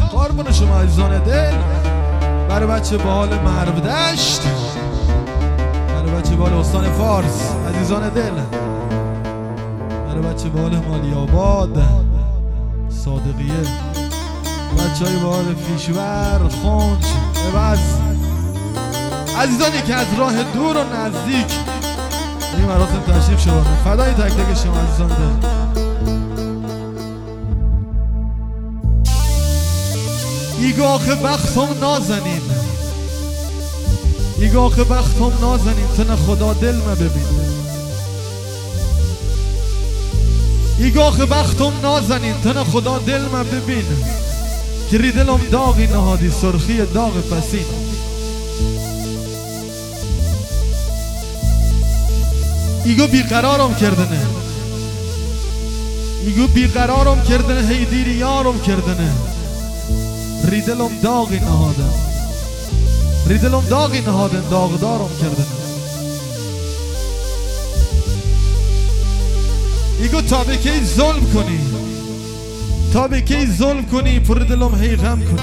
قربون شما عزیزان دل. برای بچه بال مرو دشت، برای بچه بال استان فارس عزیزان دل، برای بچه بال مالی آباد صادقیه، بچه های بال فیشور خونج عوض، عزیزانی که از راه دور و نزدیک این مراسم تشریف شدن، فدای تک تک شما عزیزان دل. ایگاخ بختم نازنین، ایگاخ بختم نازنین، تن خدا دل ما ببین. ایگاخ بختم نازنین، تن خدا دل ما ببین، که ری دلم داغی نهادی سرخی داغ پسین. ایگو بیقرارم کردنه، ایگو بیقرارم کردنه، هی دیری یارم کردنه، ری دلم داغی نهادن، ری دلم داغی نهادن، داغدارم کردنه. ایگو تا به کی ظلم کنی، تا به کی ظلم کنی، پر دلم هی غم کنی.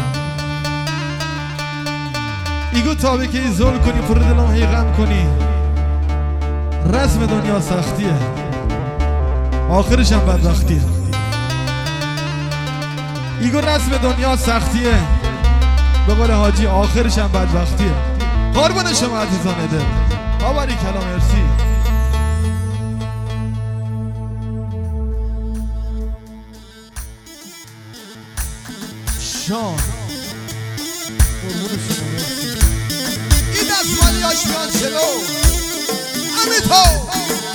ایگو تا به کی ظلم کنی، پر دلم هی غم کنی. رسم دنیا سختیه، آخرش هم بدبختیه. ایگو رسم دنیا سختیه، به قول حاجی آخرش هم بدبختیه. قربون شما عزیزان دل. آباری کلا مرسی. شان قربون شما مرسی. این دستمالی آشمیان چلو امی تو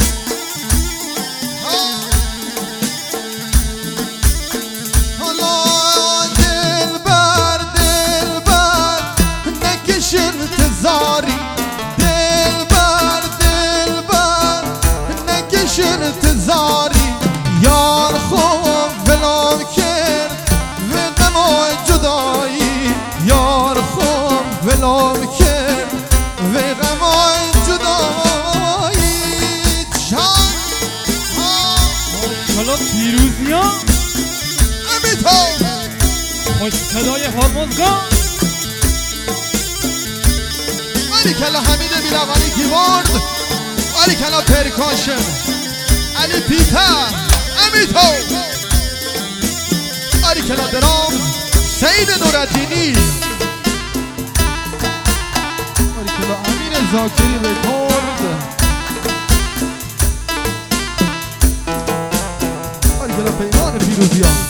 انتظاری، دل بر نکش انتظاری، یار خوب ولام کرد و غم جدایی، یار خوب ولام کرد و غم جدایی. چند حالا پیروزی ها امی تو خوش صدای هارمونگان باریکلا حمید بیلوانی کیبورد، باریکلا پرکاشن علی پیتر امی تو، باریکلا درام سید نورالدینی، باریکلا امین زاکری رکورد، باریکلا پیمان پیروزی ها.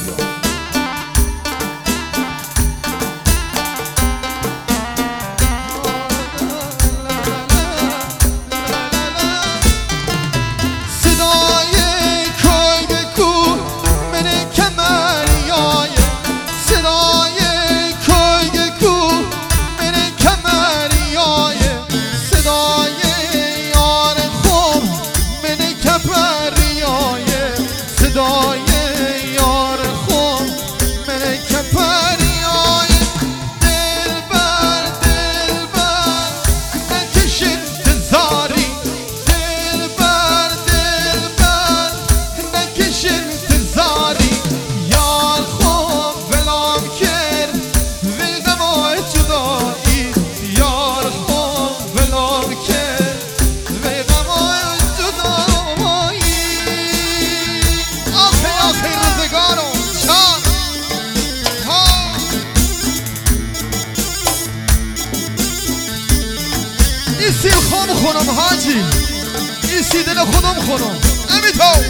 این سیل خونم حاجی، این سی دل خودم خونم امی تو.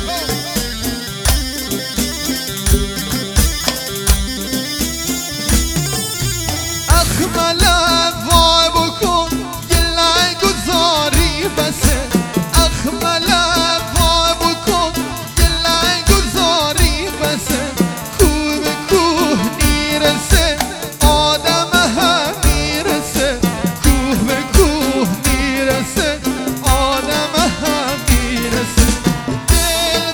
اخمله وای بکن گله گذاری بسه، اخمله وای بکن گله گذاری بسه، کوه به کوه نیرسه آدم هم میرسه، کوه به کوه نیرسه آدم هم میرسه. دل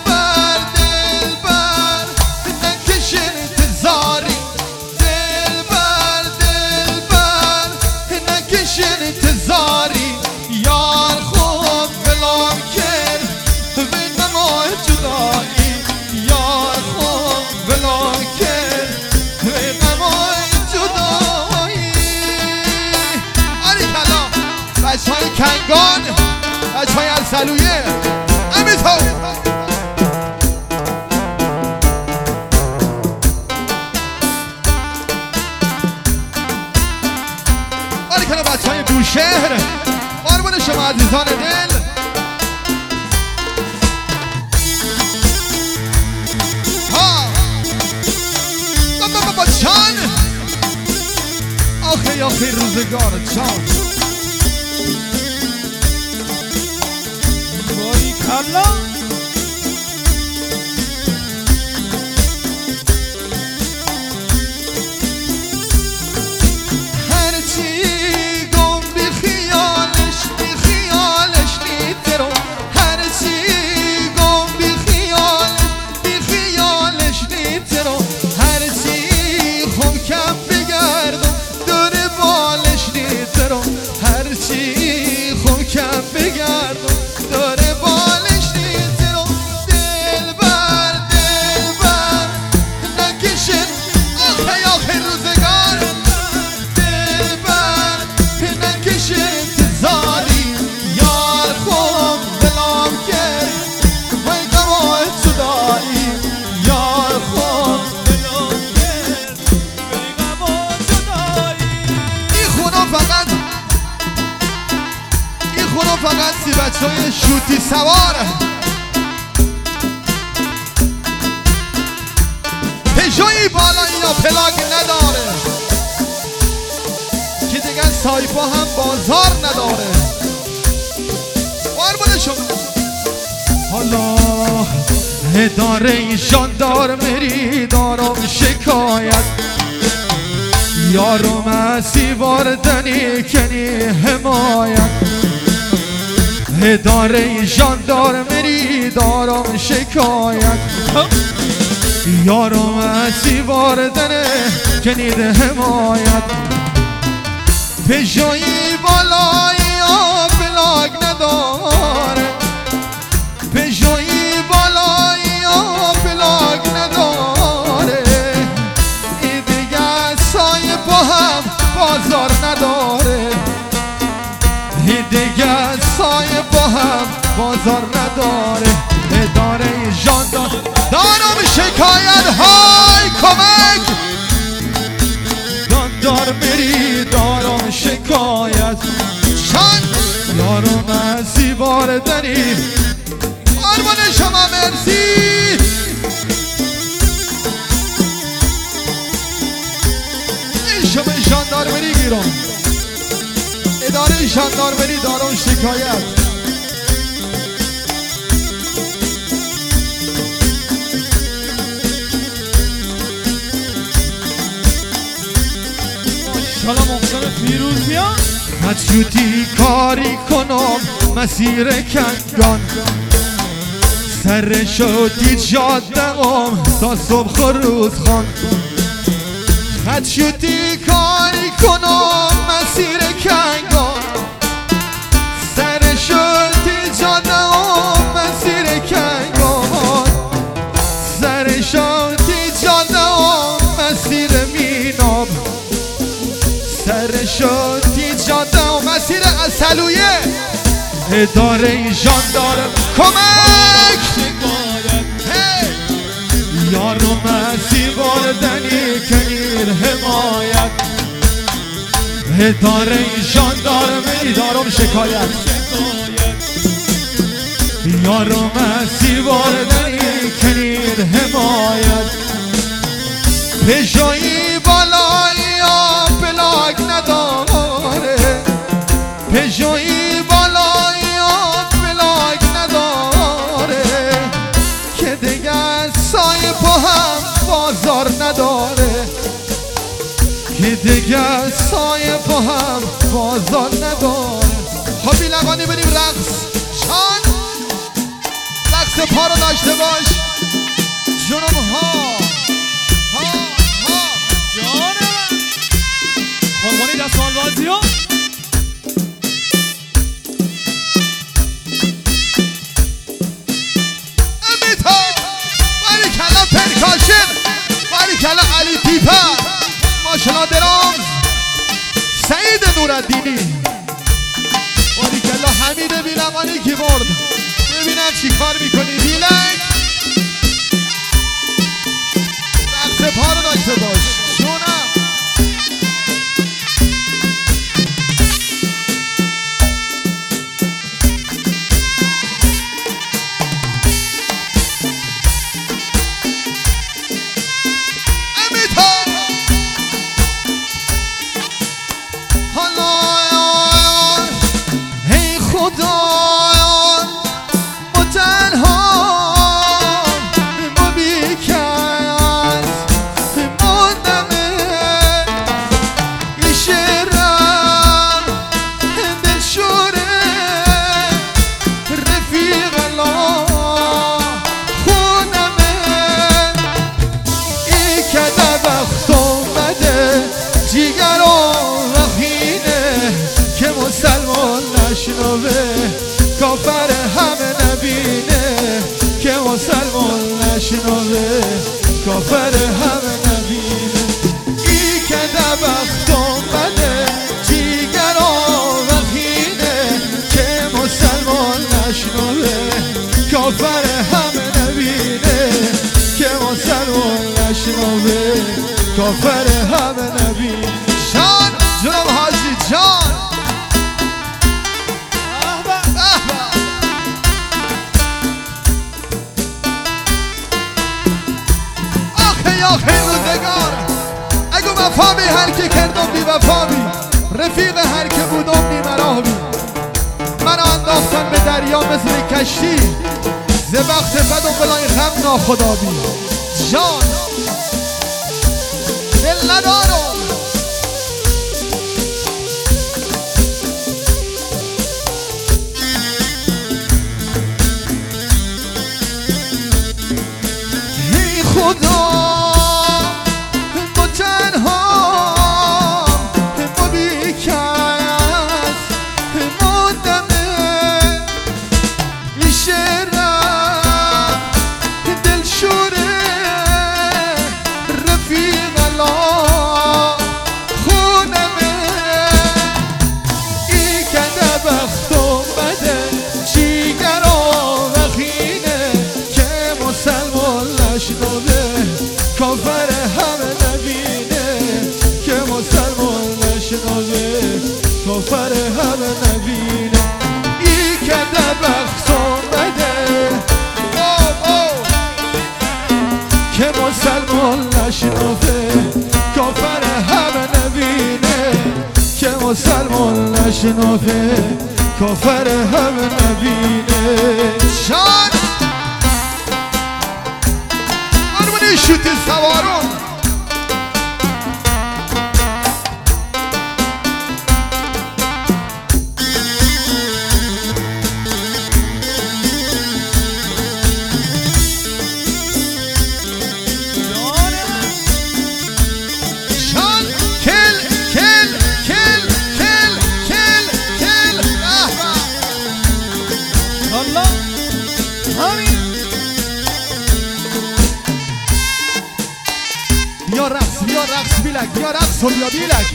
خیر روزگار جان باری کلا هرچی گم بی خیالش نیترو هرچی گم بی خیالش نیترو هرچی خم کم بگردم دور بالش نیترو هرچی خم کم بگردم دور بالش نیترو دلبر نکشه آخه روزگار دلبر نکشه انتظاری یار خون دلم کرد بگم آید صدایی یار خون دلم کرد بگم آزادایی این خونه فقط سی بچه های شوتی سواره پژویی بالا اینا پلاک نداره که دیگه سایپا هم بازار نداره قربون شما حالا اداره ژاندارمری دارم شکایت یارو مسی واردنی کنی حمایت اداره ژاندارمری دارم شکایت یارو مسی واردنه کنید حمایت پژویی بالایی پلاک نداره پژویی بالایی پلاک نداره این دیگه سایه با هم بازار نداره این دیگه سایه با هم بازار نداره اداره ژاندار دارم شکایت های کمک ژاندارمری دارم شکایت چند یارو مسی واردنی قربان شما مرسی این شما ژاندارمری گیرم اداره ژاندارمری دارم شکایت سلام محسن فیروزیان مچوتی کاری کنم مسیر کنگان سر شدی جادم تا صبح و روز خان مچوتی کاری کنم مسیر کنگان سر شدی جادم مسیر کنگان سر شدی جادم مسیر میناب سر شدی جاده و مسیر اصلویه اداره ژاندارم کمک یارو مسی واردنی کنیر حمایت اداره ژاندارمری دارم شکایت یارو مسی واردنی کنیر حمایت پژویی بالایی پلاک نداره پژویی بالایی پلاک نداره که دیگه سایه با هم بازار نداره که دیگه سایه با هم بازار نداره خب بیلقانی بریم رقص شان رقص پا رو داشته باش جنوب ها جانم قربانی دستمال بازی ها امیتا باریکلا پرکاشن باریکلا علی پیپر ماشاءالله درامز سعید نورالدینی باریکلا حمید بیلقانی کیبورد ببینم چی کار میکنی بیلک رقص پا رو داشته باش جونم نشنوه کافر همه نبینه ای که دبخت آمده جیگر آوخینه که مسلمان نشنوه کافر همه نبینه که مسلمان نشنوه کافر همه نبینه جان جناب حاجی جان آخه روزگار اگه وفا بی هر که کردم بی وفا بی رفیق هر که بودم بی مرا بی من انداختن به دریا مثل کشتی ز وقت بدم بلای غم ناخدا بی جان دل ندارم ای خدا کافر همه نبینه که مسلمان نشنوه کافر همه نبینه ای که دبخت آمده که مسلمان نشنوه کافر همه نبینه که مسلمان نشنوه کافر همه نبینه شان شوتی سوارون شان کل کل کل کل کل کل الله همین بیا رقص بیلک بیا رقص و بیا بیلک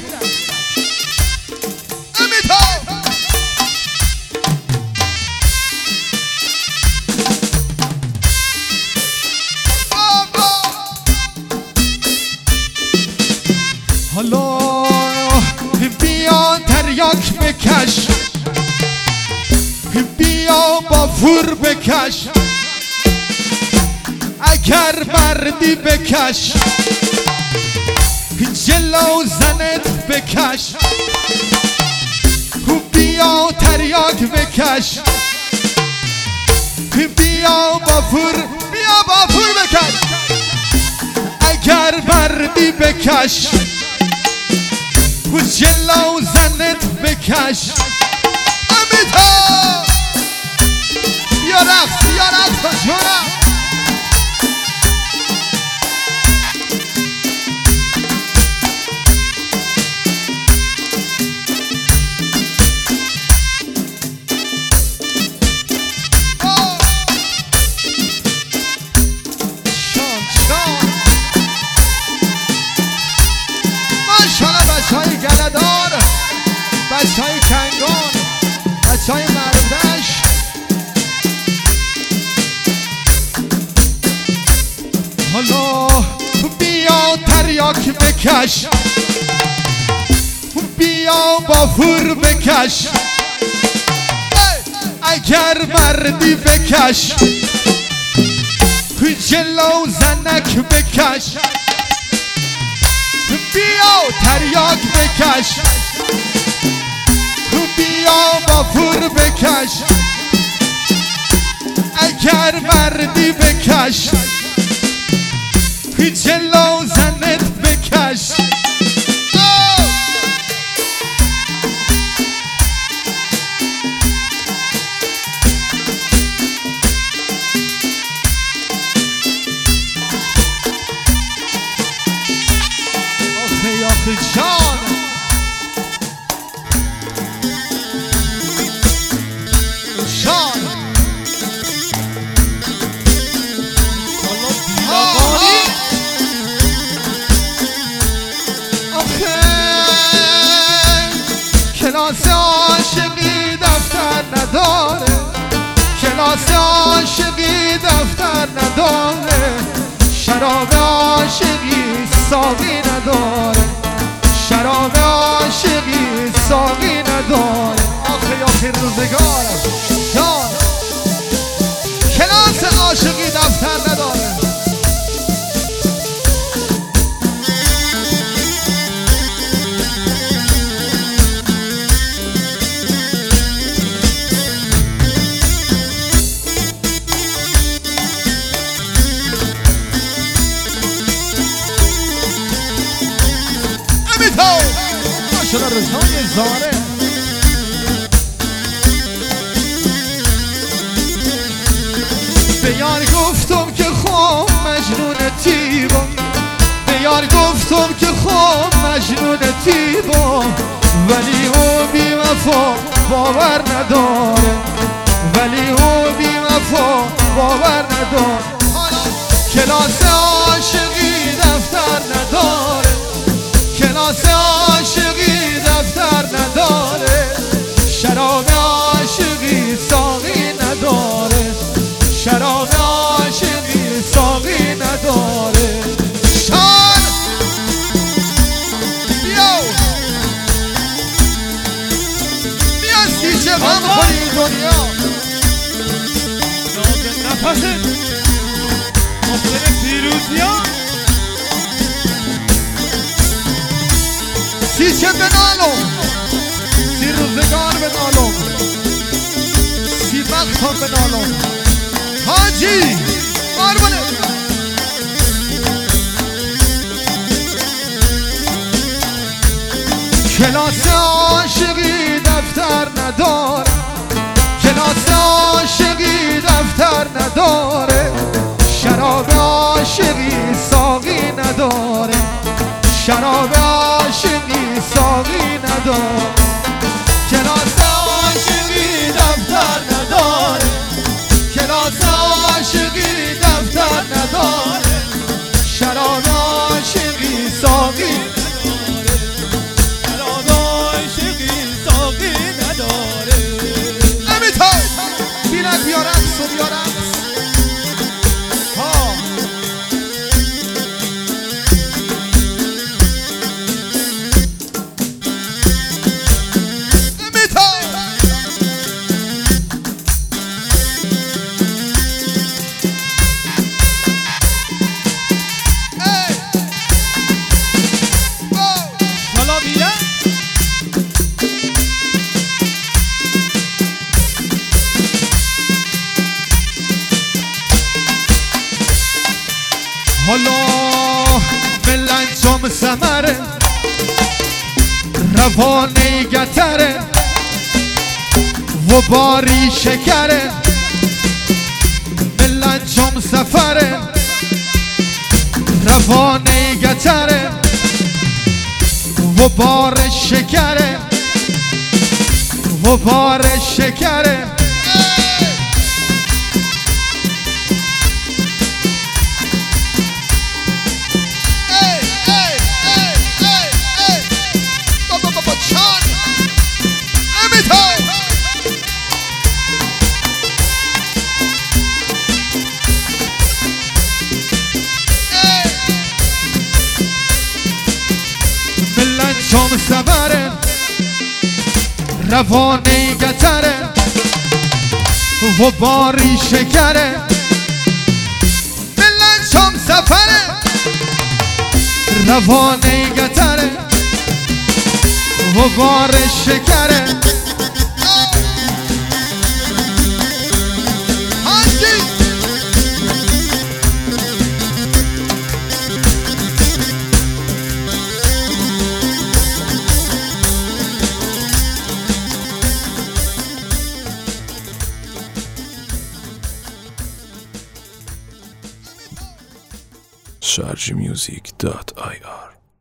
امیتا حالا بیا تریاک بکش بیا با فور بکش اگر مردی بکش جلو زنت بکش بیا تریاک بکش بیا با فور بکش اگر مردی بکش جلو زنت بکش امیتا بیا رقص جونم بچه‌های گله‌دار بچه‌های کنگان بچه‌های مرودش حالا بیا تریاک بکش بیا با فور بکش اگر مردی بکش جلو زنک بکش بیا تریاک بکش بیا با فور بکش اگر مردی بکش جلو زنت بکش آخه جان جان شراب عاشقی ساقی نداره شراب عاشقی ساقی نداره آخه آخه روزگار جان کلاس عاشقی دفتر نداره شده رسای زاره به یار گفتم که خوب مجنون تیبم به یار گفتم که خوب مجنون تیبم ولی او بی وفا باور نداره ولی او بی وفا باور نداره کلاس عاشقی دفتر نداره کلاس عاشقی دفتر نداره شراب عاشقی ساقی نداره شراب عاشقی ساقی نداره شان بیا سیچه غم خوری دنیا نفس محسن پیروزیان سیچه بنالم سی روزگار بنالم سی وقت هم بنالم حاجی مارمونه کلاس عاشقی دفتر نداره کلاس عاشقی دفتر نداره شراب عاشقی ساقی نداره شراب عاشقی ساقی نداره کلاس عاشقی دفتر نداره کلاس عاشقی دفتر نداره شراب عاشقی ساقی نداره شراب عاشقی ساقی نداره نمیتای بیرک بیا رقص و بیا رقص ها حالا ملنجام سمره روانه گتره و باری شکره ملنجام سفره روانه گتره و بار شکره و بار شکره ملنجام سبره روانه گتره و باری شکره ملنجام سفره روانه گتره و بار شکره sharjmusic.ir